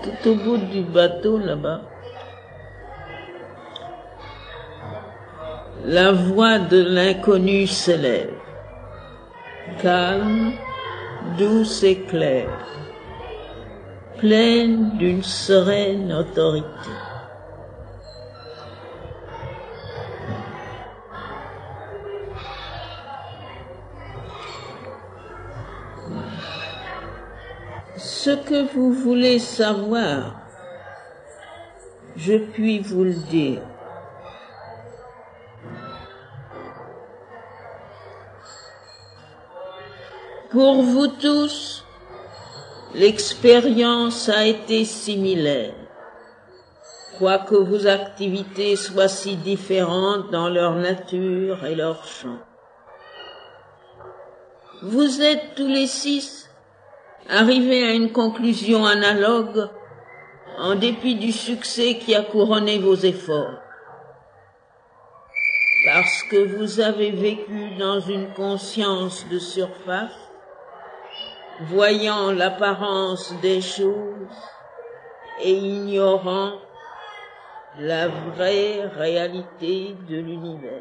Tout au bout du bateau, là-bas, la voix de l'inconnu s'élève, calme, douce et claire, pleine d'une sereine autorité. Ce que vous voulez savoir, je puis vous le dire. Pour vous tous, l'expérience a été similaire, quoique vos activités soient si différentes dans leur nature et leur champ. Vous êtes tous les 6 arrivés à une conclusion analogue en dépit du succès qui a couronné vos efforts. Parce que vous avez vécu dans une conscience de surface, voyant l'apparence des choses et ignorant la vraie réalité de l'univers.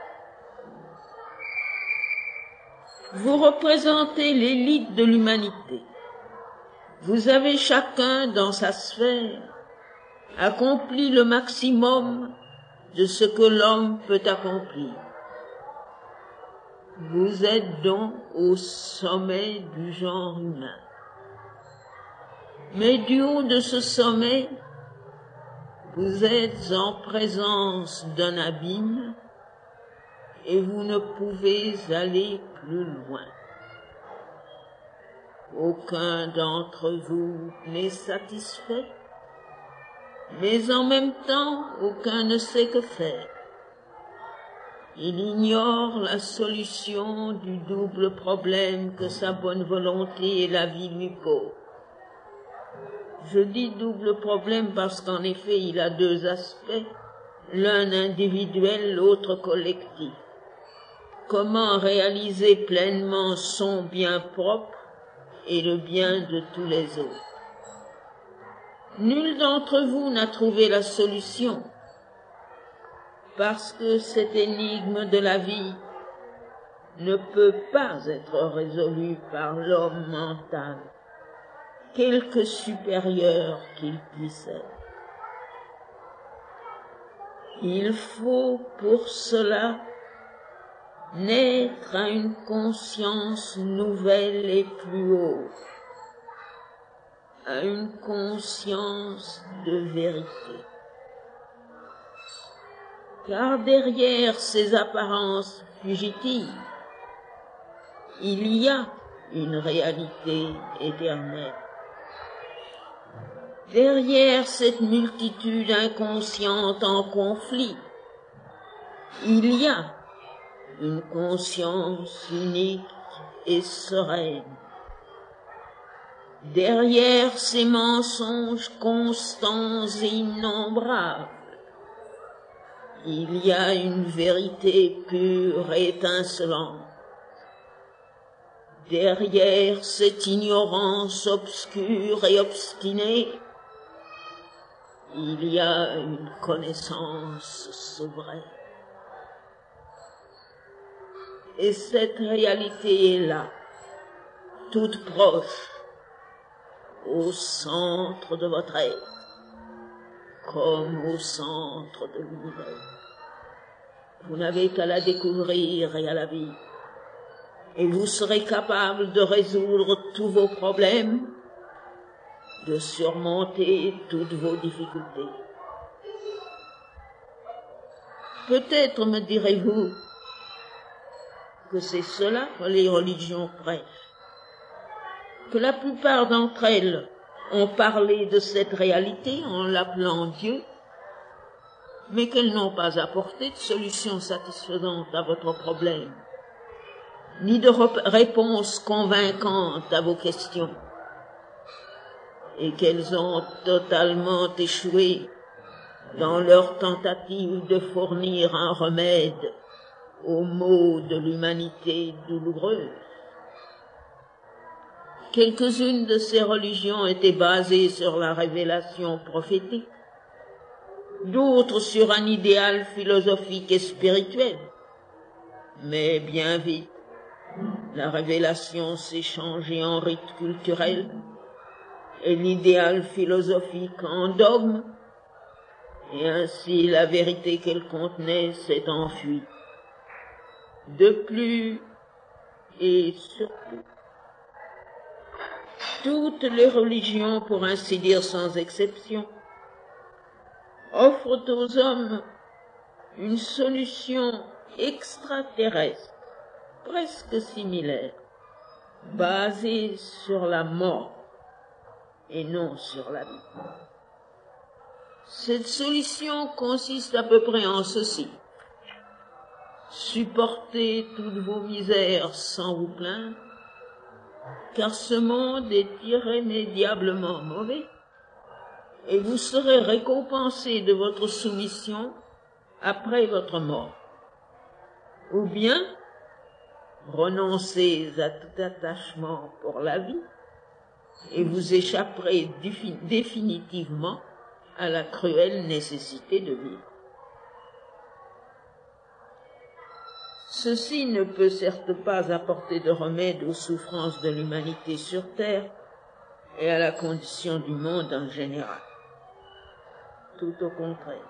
Vous représentez l'élite de l'humanité. Vous avez chacun dans sa sphère accompli le maximum de ce que l'homme peut accomplir. Vous êtes donc au sommet du genre humain. Mais du haut de ce sommet, vous êtes en présence d'un abîme et vous ne pouvez aller plus loin. Aucun d'entre vous n'est satisfait, mais en même temps, aucun ne sait que faire. Il ignore la solution du double problème que sa bonne volonté et la vie lui posent. Je dis double problème parce qu'en effet, il a 2 aspects, l'un individuel, l'autre collectif. Comment réaliser pleinement son bien propre et le bien de tous les autres. Nul d'entre vous n'a trouvé la solution, parce que cette énigme de la vie ne peut pas être résolue par l'homme mental, quelque supérieur qu'il puisse être. Il faut pour cela naître à une conscience nouvelle et plus haute, à une conscience de vérité. Car derrière ces apparences fugitives, il y a une réalité éternelle. Derrière cette multitude inconsciente en conflit, il y a une conscience unique et sereine. Derrière ces mensonges constants et innombrables, il y a une vérité pure et étincelante. Derrière cette ignorance obscure et obstinée, il y a une connaissance souveraine. Et cette réalité est là, toute proche, au centre de votre être, comme au centre de l'univers. Vous n'avez qu'à la découvrir et à la vivre, et vous serez capable de résoudre tous vos problèmes, de surmonter toutes vos difficultés. Peut-être me direz-vous que c'est cela que les religions prêchent, que la plupart d'entre elles ont parlé de cette réalité en l'appelant Dieu, mais qu'elles n'ont pas apporté de solution satisfaisante à votre problème, ni de réponse convaincante à vos questions, et qu'elles ont totalement échoué dans leur tentative de fournir un remède aux maux de l'humanité douloureuse. Quelques-unes de ces religions étaient basées sur la révélation prophétique, d'autres sur un idéal philosophique et spirituel. Mais bien vite, la révélation s'est changée en rite culturel et l'idéal philosophique en dogme, et ainsi la vérité qu'elle contenait s'est enfuie. De plus et surtout, toutes les religions, pour ainsi dire sans exception, offrent aux hommes une solution extraterrestre, presque similaire, basée sur la mort et non sur la vie. Cette solution consiste à peu près en ceci: supportez toutes vos misères sans vous plaindre, car ce monde est irrémédiablement mauvais, et vous serez récompensé de votre soumission après votre mort. Ou bien, renoncez à tout attachement pour la vie, et vous échapperez définitivement à la cruelle nécessité de vivre. Ceci ne peut certes pas apporter de remède aux souffrances de l'humanité sur terre et à la condition du monde en général. Tout au contraire.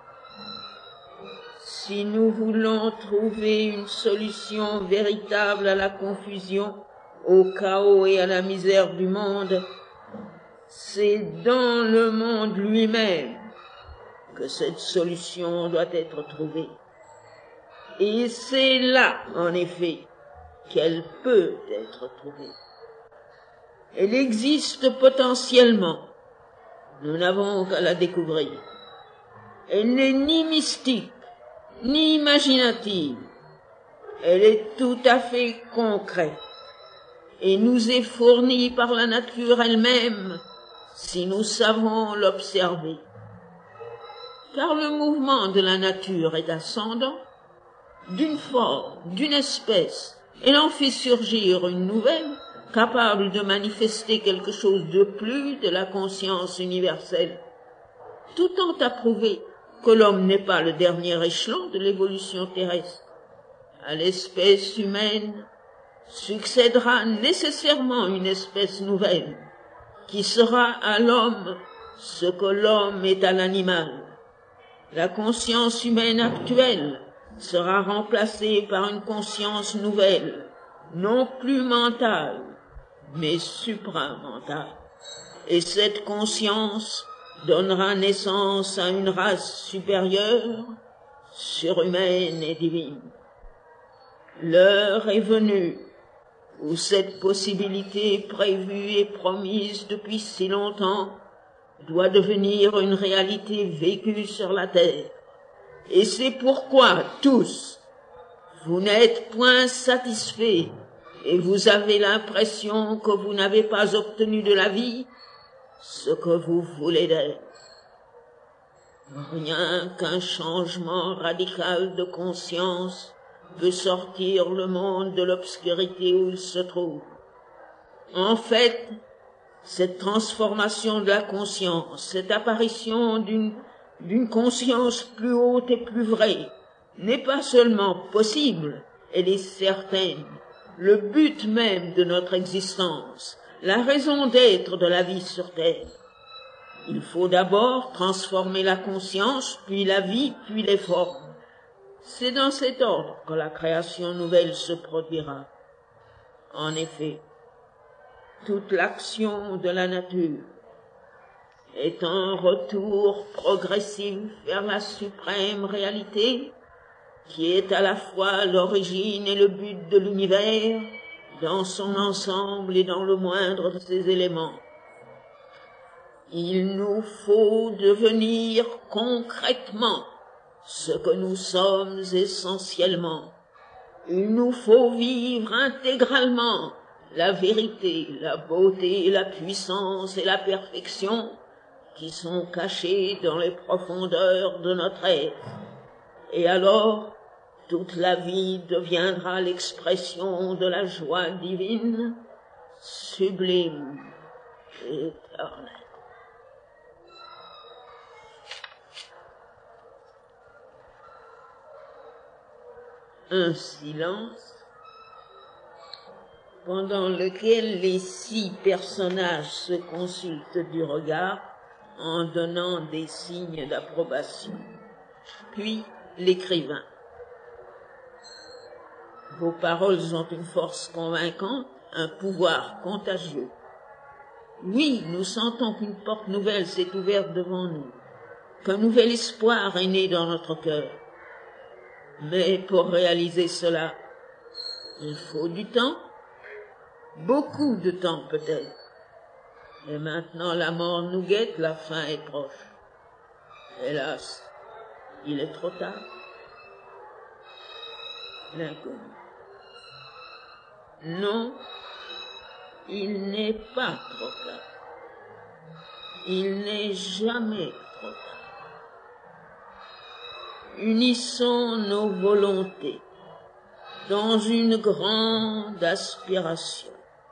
Si nous voulons trouver une solution véritable à la confusion, au chaos et à la misère du monde, c'est dans le monde lui-même que cette solution doit être trouvée. Et c'est là, en effet, qu'elle peut être trouvée. Elle existe potentiellement. Nous n'avons qu'à la découvrir. Elle n'est ni mystique, ni imaginative. Elle est tout à fait concrète et nous est fournie par la nature elle-même si nous savons l'observer. Car le mouvement de la nature est ascendant, d'une forme, d'une espèce, elle en fait surgir une nouvelle, capable de manifester quelque chose de plus de la conscience universelle, tout tend à prouver que l'homme n'est pas le dernier échelon de l'évolution terrestre. À l'espèce humaine succédera nécessairement une espèce nouvelle, qui sera à l'homme ce que l'homme est à l'animal. La conscience humaine actuelle sera remplacée par une conscience nouvelle, non plus mentale, mais supramentale. Et cette conscience donnera naissance à une race supérieure, surhumaine et divine. L'heure est venue où cette possibilité prévue et promise depuis si longtemps doit devenir une réalité vécue sur la terre. Et c'est pourquoi tous, vous n'êtes point satisfaits et vous avez l'impression que vous n'avez pas obtenu de la vie ce que vous voulez d'elle. Rien qu'un changement radical de conscience peut sortir le monde de l'obscurité où il se trouve. En fait, cette transformation de la conscience, cette apparition d'une conscience plus haute et plus vraie, n'est pas seulement possible, elle est certaine, le but même de notre existence, la raison d'être de la vie sur terre. Il faut d'abord transformer la conscience, puis la vie, puis les formes. C'est dans cet ordre que la création nouvelle se produira. En effet, toute l'action de la nature est un retour progressif vers la suprême réalité qui est à la fois l'origine et le but de l'univers dans son ensemble et dans le moindre de ses éléments. Il nous faut devenir concrètement ce que nous sommes essentiellement. Il nous faut vivre intégralement la vérité, la beauté, la puissance et la perfection qui sont cachées dans les profondeurs de notre être. Et alors, toute la vie deviendra l'expression de la joie divine, sublime et éternel. Un silence pendant lequel les 6 personnages se consultent du regard en donnant des signes d'approbation. Puis l'écrivain. Vos paroles ont une force convaincante, un pouvoir contagieux. Oui, nous sentons qu'une porte nouvelle s'est ouverte devant nous, qu'un nouvel espoir est né dans notre cœur. Mais pour réaliser cela, il faut du temps, beaucoup de temps peut-être. Et maintenant la mort nous guette, la fin est proche. Hélas, il est trop tard. L'inconnu. Non, il n'est pas trop tard. Il n'est jamais trop tard. Unissons nos volontés dans une grande aspiration.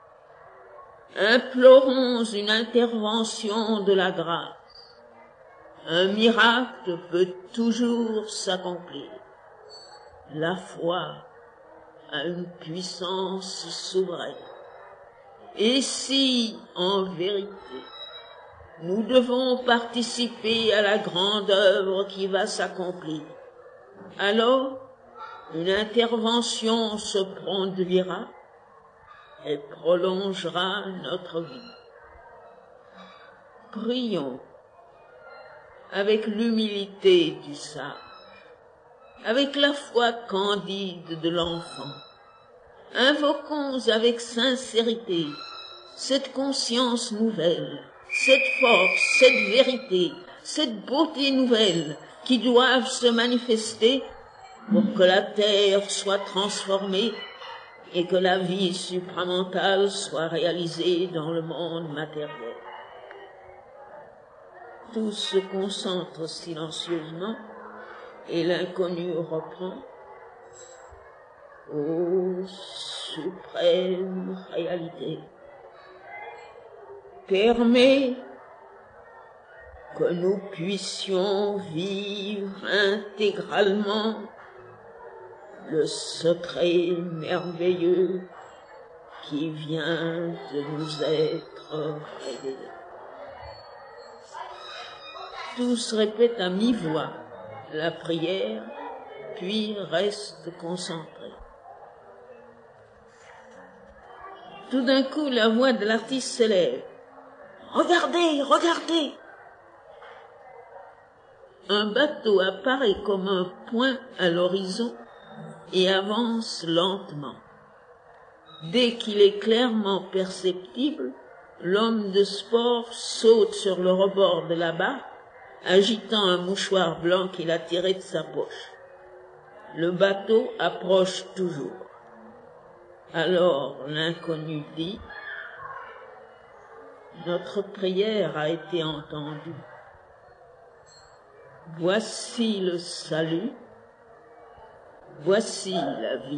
Implorons une intervention de la grâce. Un miracle peut toujours s'accomplir. La foi a une puissance souveraine. Et si, en vérité, nous devons participer à la grande œuvre qui va s'accomplir, alors une intervention se produira et prolongera notre vie. Prions avec l'humilité du sage, avec la foi candide de l'enfant. Invoquons avec sincérité cette conscience nouvelle, cette force, cette vérité, cette beauté nouvelle qui doivent se manifester pour que la terre soit transformée et que la vie supramentale soit réalisée dans le monde matériel. Tout se concentre silencieusement et l'inconnu reprend. Ô suprême réalité, permets que nous puissions vivre intégralement le secret merveilleux qui vient de nous être révélé. Tous répètent à mi-voix la prière, puis restent concentrés. Tout d'un coup, la voix de l'artiste s'élève. « Regardez, regardez !» Un bateau apparaît comme un point à l'horizon et avance lentement. Dès qu'il est clairement perceptible, l'homme de sport saute sur le rebord de la barque, agitant un mouchoir blanc qu'il a tiré de sa poche. Le bateau approche toujours. Alors l'inconnu dit, « Notre prière a été entendue. Voici le salut, voici la vie nouvelle. »